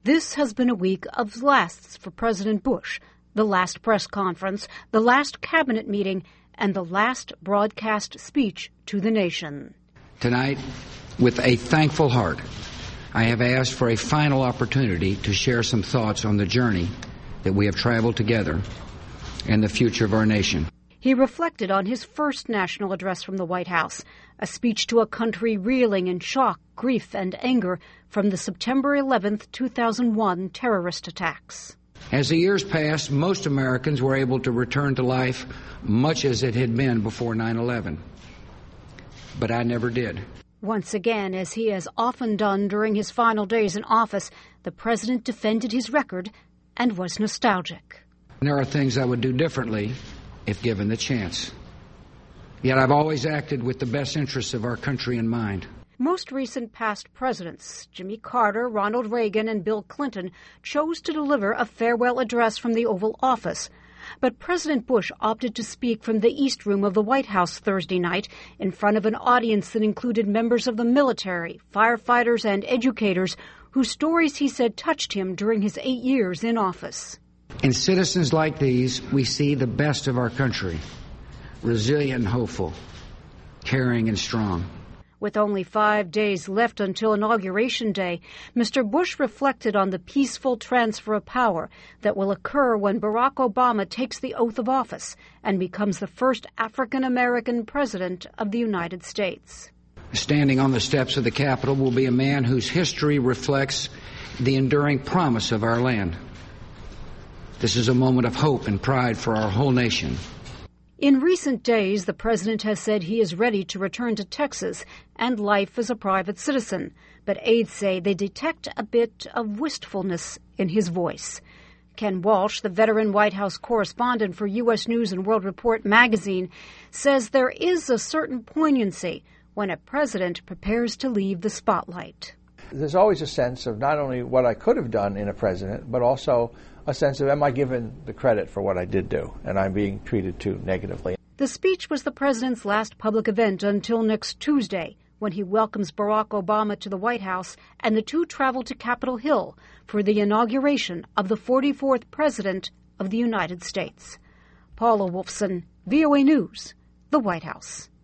This has been a week of lasts for President Bush, the last press conference, the last cabinet meeting, and the last broadcast speech to the nation. Tonight, with a thankful heart, I have asked for a final opportunity to share some thoughts on the journey that we have traveled together and the future of our nation. He reflected on his first national address from the White House, a speech to a country reeling in shock, grief, and anger from the September 11, 2001 terrorist attacks. As the years passed, most Americans were able to return to life much as it had been before 9/11. But I never did. Once again, as he has often done during his final days in office, the president defended his record and was nostalgic. There are things I would do differently if given the chance. Yet I've always acted with the best interests of our country in mind. Most recent past presidents, Jimmy Carter, Ronald Reagan, and Bill Clinton, chose to deliver a farewell address from the Oval Office. But President Bush opted to speak from the East Room of the White House Thursday night in front of an audience that included members of the military, firefighters, and educators whose stories he said touched him during his 8 years in office. In citizens like these, we see the best of our country, resilient and hopeful, caring and strong. With only 5 days left until Inauguration Day, Mr. Bush reflected on the peaceful transfer of power that will occur when Barack Obama takes the oath of office and becomes the first African-American president of the United States. Standing on the steps of the Capitol will be a man whose history reflects the enduring promise of our land. This is a moment of hope and pride for our whole nation. In recent days, the president has said he is ready to return to Texas and life as a private citizen, but aides say they detect a bit of wistfulness in his voice. Ken Walsh, the veteran White House correspondent for U.S. News and World Report magazine, says there is a certain poignancy when a president prepares to leave the spotlight. There's always a sense of not only what I could have done in a president, but also a sense of, am I given the credit for what I did do, and I'm being treated too negatively. The speech was the president's last public event until next Tuesday, when he welcomes Barack Obama to the White House and the two travel to Capitol Hill for the inauguration of the 44th President of the United States. Paula Wolfson, VOA News, the White House.